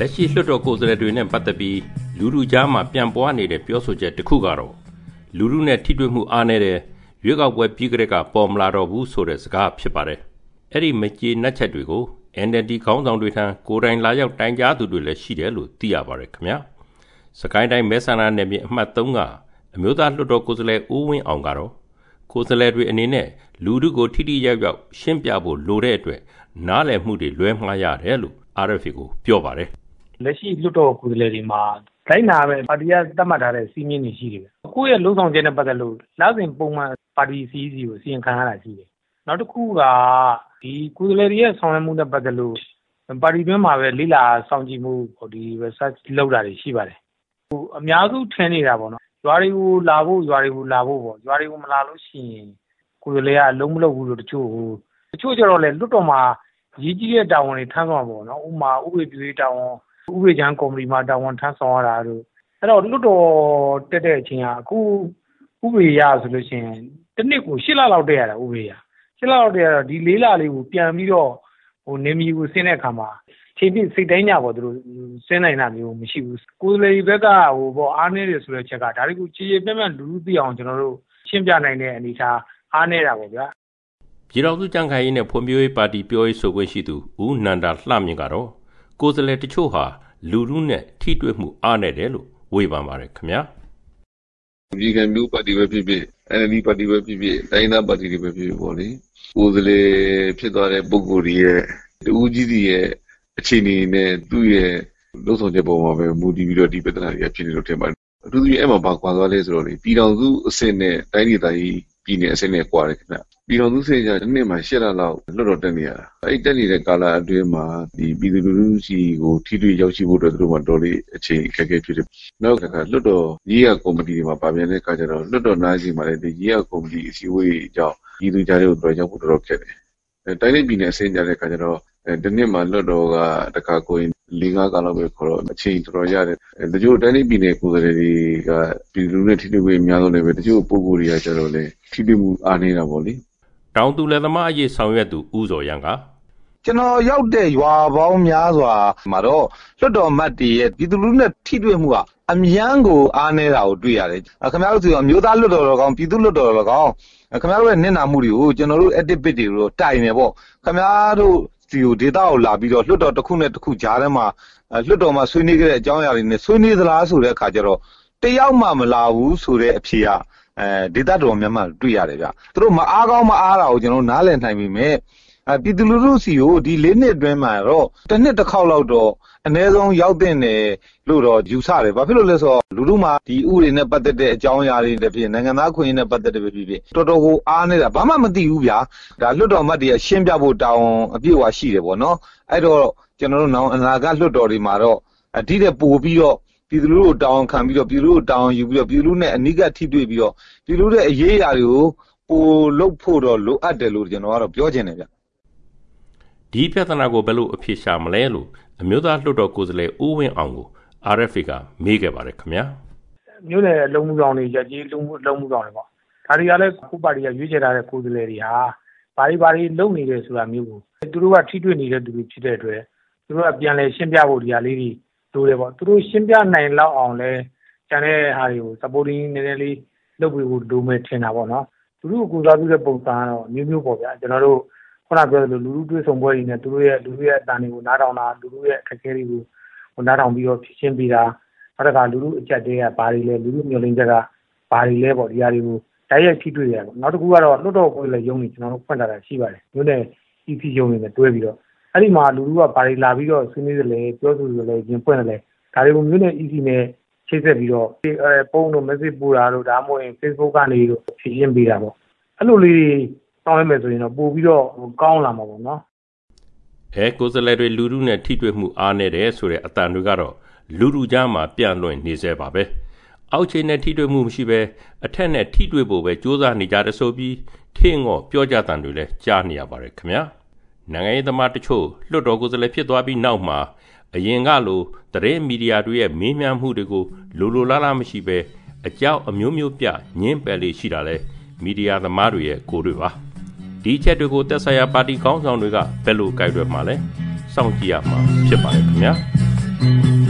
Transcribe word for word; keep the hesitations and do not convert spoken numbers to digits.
လက်ရှိလွှတ်တော်ကိုယ်စားလှယ်တွေနဲ့ပတ်သက်ပြီးလူလူကြားမှာပြန်ပွားနေတဲ့ပြောဆိုချက်တစ်ခုကတော့လူလူနဲ့ထိတွေ့မှုအားနည်းတဲ့ရွေးကောက်ပွဲပြီးကြတဲ့ကပေါ်မလာတော့ဘူးဆိုတဲ့စကားဖြစ်ပါတယ်။အဲ့ဒီမကြေနပ်ချက်တွေကို အန် အယ်လ် ဒီ ခေါင်းဆောင်တွေထံကိုယ်တိုင်လာရောက်တိုင်ကြားသူတွေလည်းရှိတယ်လို့သိရပါတယ်ခင်ဗျာ။စကိုင်းတိုင်းမဲဆန္ဒနယ်မြေအမှတ်သုံးကအမျိုးသားလွှတ်တော်ကိုယ်စားလှယ်ဦးဝင်းအောင်ကတော့ကိုယ်စားလှယ်တွေအနေနဲ့လူထုကိုထိထိရောက်ရောက်ရှင်းပြဖို့လိုတဲ့အတွက်နားလည်မှုတွေလွဲမှားရတယ်လို့ အာရ် အက်ဖ် အေ ကိုပြောပါတယ်။လက်ရှိလွှတ်တော်ကိုယ်စားလှယ်တွေမှာတိုင်းနာပဲပါတီကသတ်မှတ်ထားတဲ့စီးမြင့်တွေရှိတယ်။ကိုယ့်ရဲ့လုံဆောင်ချက်နဲ့ပတ်သက်လို့လစဉ်ပုံမှန်ပါတီစီစီကိုစီရင်ခံရတာရှိတယ်။နောက်တစ်ခုကဒီကိုယ်စားလှယ်တွေရဲ့ဆောင်ရွက်မှုနဲ့ပတ်သက်လို့ပါတီတွင်းမှာပဲလိလာစောင့်ကြည့်မှုဒီ research လုပ်တာတွေရှိပါတယ်။ဟိုအများစုထင်နေတာပေါ့နော်။ရွာတွေကိုလာဖို့ရွာတွေကိုလာဖို့ပေါ့။ရွာတွေကိုမလာလို့ရှိရင်ကိုယ်စားလှယ်ကအလုံးမလုပ်ဘူးလို့တချို့ဟိုတချို့ကျတော့လေလွတ်တော်မှာရေးကြီးတဲ့တာဝန်တွေထမ်းဆောင်ပါပေါ့နော်။ဥပမာဥပဒေပြုရေးတာဝန်ဥပဒေချမ်းကော်မတီမှာတာဝန်ထမ်းဆောင်ရတာတို့အဲ့တော့လွတ်တော်တက်တဲ့အချိန်ကအခုဥပဒေရဆိုလို့ရှိရင်တစ်နှစ်ကိုရှစ်လလောက်တက်ရတာဥပဒေရရှစ်လလောက်တက်ရတော့ဒီလေးလလေးကိုပြန်ပြီးတော့ဟိုနေမီကိုဆင်းတဲ့အခါမှာချိန်ပြစိတ်တိုင်းကြပေါ့သူတို့ဆင်းနိုင်တာမျိုးမရှိဘူးကိုယ်လေဘက်ကဟိုပေါ့အားနည်းတယ်ဆိုတဲ့ချက်ကဒါတွေကိုခြေခြေပြတ်ပြတ်လူလူသိအောင်ကျွန်တော်တို့ရှင်းပြနိုင်တဲ့အနေအထားအားနည်းတာပေါ့ဗျာပြည်တော်စုကြံ့ခိုင်ရေးနဲ့ဖွံ့ဖြိုးရေးပါတီပြောရေးဆိုခွင့်ရှိသူဦးနန္ဒာလှမြင့်ကတော့ကိုယ်စားလှယ်တချို့ဟာလူလူနဲ့ထိတွေ့မှုအားနည်းတယ်လို့ဝေဖန်ပါတယ်ခင်ဗျာဒီကံမျိုးပါတီပဲဖြစ်ဖြစ် အန် အယ်လ် ဒီ ပါတီပဲဖြစ်ဖြစ်တိုင်းသားပါတီတွေပဲဖြစ်ဖြစ်ပေါ့လေကိုယ်စားလှယ်ဖြစ်သွားတဲ့ပုဂ္ဂိုလ်တွေရဲ့တူဦးကြီးတွေရဲ့အခြေအနေနဲ့သူ့ရဲ့လုံဆောင်ချက်ပေါ်မှာပဲမူတည်ပြီးတော့ဒီပြဿနာတွေဖြစ်နေလို့ထင်ပါတယ်အထူးသဖြင့်အဲ့မှာပါကွာသွားလဲဆိုတော့လေပြည်တော်စုအဆင့်နဲ့တိုင်းဒေသကြီးပြည်နယ်အဆင့်နဲ့ကွာတယ်ခင်ဗျပြည်တော်စုအဆင့်ကတစ်နှစ်မှာရှစ်လလောက်လွတ်တော်တက်နေရတာအဲ့တက်နေတဲ့ကာလအတွင်းမှာဒီပြည်သူလူထုစီကိုထိတွေ့ရောက်ရှိဖို့အတွက်သူတို့ကတော်လေးအခြေအခက်အခဲဖြစ်တယ်နောက်တစ်ခါလွတ်တော်ရေးရကော်မတီတွေမှာပါပြန်တဲ့အခါကျတော့လွတ်တော်နားစီမှာလည်းဒီရေးရကော်မတီအစည်းအဝေးအကြောင်းပြည်သူကြားတွေကိုတော်ရောက်ဖို့တော်တော်ခက်တယ်တိုင်းဒေသပြည်နယ်အဆင့်ကြတဲ့အခါကျတော့ဒီနှစ်မှာလွတ်တော်ကတခါကိုရင်လေးငါးကလောက်ပဲခေါ်တော့အချိန်တော်တော်ရတယ်တချို့တိုင်းပြည်နယ်ကိုယ်စားလှယ်တွေကပြည်သူနဲ့ထိတွေ့မှုအများဆုံးလည်းပဲတချို့ပုံကိုယ်တွေကကျတော့လေထိတွေ့မှုအားနေတာပေါ့လေတောင်သူလယ်သမားအရေးဆောင်ရွက်သူဦးစော်ရန်ကကျွန်တော်ရောက်တဲ့ရွာပေါင်းများစွာမှာတော့လွတ်တော်မတ်တွေရဲ့ပြည်သူလူထုနဲ့ထိတွေ့မှုကအများကိုအားနေတာကိုတွေ့ရတယ်ခင်ဗျားတို့ဆိုအမျိုးသားလွတ်တော်တော်ကောင်းပြည်သူလွတ်တော်တော်ကောင်းခင်ဗျားတို့ရဲ့နစ်နာမှုတွေကိုကျွန်တော်တို့ activity တွေကိုတိုင်နေပေါ့ခင်ဗျားတို့ဒီကိုဒေတာကိုလာပြီးတော့လွတ်တော်တစ်ခုနဲ့တစ်ခုကြားထဲမှာလွတ်တော်မှာဆွေးနွေးခဲ့တဲ့အကြောင်းအရာတွေနဲ့ဆွေးနွေးသလားဆိုတဲ့အခါကျတော့တယောက်မှမလာဘူးဆိုတဲ့အဖြေကအဲဒေတာတော်များများတွေ့ရတယ်ဗျသူတို့မအားကောင်းမအားတာကိုကျွန်တော်နားလည်နိုင်ပြီမဲ့အဲပြည်သူလူထုစီကိုဒီလေးနှစ်အတွင်းမှာတော့တစ်နှစ်တစ်ခေါက်လောက်တော့အနည်းဆုံးရောက်တဲ့နယ်လို့တော့ယူဆတယ်ဘာဖြစ်လို့လဲဆိုတော့လူထုမှာဒီဥပဒေနဲ့ပတ်သက်တဲ့အကြောင်းအရာတွေတဖြစ်နိုင်ငံသားခွင့်ရနဲ့ပတ်သက်တဲ့ဖြစ်ဖြစ်တော်တော်ကိုအားနေတာဘာမှမသိဘူးဗျာဒါလွတ်တော်မှတ်တွေရှင်းပြဖို့တောင်းအပြည့်အဝရှိတယ်ပေါ့နော်အဲ့တော့ကျွန်တော်တို့နောင်အနာဂတ်လွတ်တော်တွေမှာတော့အတိတဲ့ပို့ပြီးတော့ပြည်သူလူထုတောင်းခံပြီးတော့ပြည်သူလူထုတောင်းယူပြီးတော့ပြည်သူလူနဲ့အနိကထိတွေ့ပြီးတော့ပြည်သူလူရဲ့အရေးအရာတွေကိုပိုလုပ်ဖို့တော့လိုအပ်တယ်လို့ကျွန်တော်ကတော့ပြောချင်တယ်ဗျဒီပြဿနာကိုဘယ်လိုအဖြေရှာမလဲလို့အမျိုးသားလွှတ်တော်ကိုယ်စားလှယ်ဦးဝင်းအောင်ကို အာရ် အက်ဖ် အေ ကမေးခဲ့ပါတယ်ခင်ဗျာမျိုးနယ်လုံမှုဆောင်တွေရကြီးလုံမှုလုံမှုဆောင်တွေပေါ့ဒါတွေကလည်းခုပါတီကရွေးချယ်ထားတဲ့ကိုယ်စားလှယ်တွေဟာဘာတွေဘာတွေလုပ်နေတယ်ဆိုတာမျိုးကိုသူတို့ကထိတွေ့နေတဲ့သူတွေဖြစ်တဲ့အတွက်သူတို့ကပြန်လဲရှင်းပြဖို့ဒီဟာလေးတွေလိုတယ်ပေါ့သူတို့ရှင်းပြနိုင်လောက်အောင်လဲကျန်တဲ့ဟာတွေကို supporting နည်းနည်းလေးလုပ်ပေးဖို့လိုမယ်ထင်တာပေါ့နော်သူတို့ကိုစားပြုတဲ့ပုံစံကတော့မျိုးမျိုးပေါ့ဗျာကျွန်တော်တို့ခုနပြောသလိုလူလူတွေ့ဆုံပွဲတွေနဲ့သူတို့ရဲ့လူတွေရဲ့အတန်တွေကိုနားထောင်တာလူလူရဲ့အခက်အခဲတွေကိုနားထောင်ပြီးတော့ဖြည့်ရှင်းပေးတာနောက်တစ်ခါလူလူအချက်တွေကဘာတွေလဲလူလူမျိုးလင်းချက်ကဘာတွေလဲပေါ့ဒီဟာတွေကိုတိုက်ရိုက်ထိတွေ့ရတယ်ပေါ့နောက်တစ်ခုကတော့လွတ်တော်ကိုလည်းရုံးနေကျွန်တော်တို့ဖွင့်ထားတာရှိပါတယ်မျိုးနဲ့ E P ရုံးနေနဲ့တွဲပြီးတော့အဲ့ဒီမှာလူလူကဘာတွေလာပြီးတော့ဆွေးနွေးတယ်လဲပြောဆိုတယ်လဲရင်ဖွင့်တယ်လဲဒါတွေကိုမျိုးနဲ့ E P နဲ့ချိတ်ဆက်ပြီးတော့အဲပုံတို့ message ပို့တာတို့ဒါမှမဟုတ်ရင် Facebook ကနေတော့ဖြည့်ရှင်းပေးတာပေါ့အဲ့လိုလေးတောင်းရမယ်ဆိုရင်တော့ပို့ပြီးတော့ကောင်းလာမှာပေါ့နော်အဲကိုယ်စားလှယ်တွေလူလူနဲ့ထိတွေ့မှုအားနေတယ်ဆိုတဲ့အတန်တွေကတော့လူလူကြားမှာပြန့်လွင့်နေစေပါပဲအောက်ခြေနဲ့ထိတွေ့မှုမရှိပဲအထက်နဲ့ထိတွေ့ဖို့ပဲစ조사နေကြတဲ့ဆိုပြီးထင်းငေါ့ပြောကြတဲ့တွေလည်းကြားနေရပါတယ်ခင်ဗျာနိုင်ငံရေးသမားတချို့လွှတ်တော်ကိုယ်စားလှယ်ဖြစ်သွားပြီးနောက်မှာအရင်ကလိုသတင်းမီဒီယာတွေရဲ့မေးမြန်းမှုတွေကိုလိုလိုလားလားမရှိပဲအကြောင်းအမျိုးမျိုးပြညင်းပယ်လေးရှိတာလဲမီဒီယာသမားတွေရဲ့ကိုယ်တွေပါဒီချက်တွေကိုသက်ဆိုင်ရာပါတီခေါင်းဆောင်တွေကဘယ်လိုကြိုက်ရွယ်မှာလဲစောင့်ကြည့်ရမှာဖြစ်ပါတယ်ခင်ဗျာ။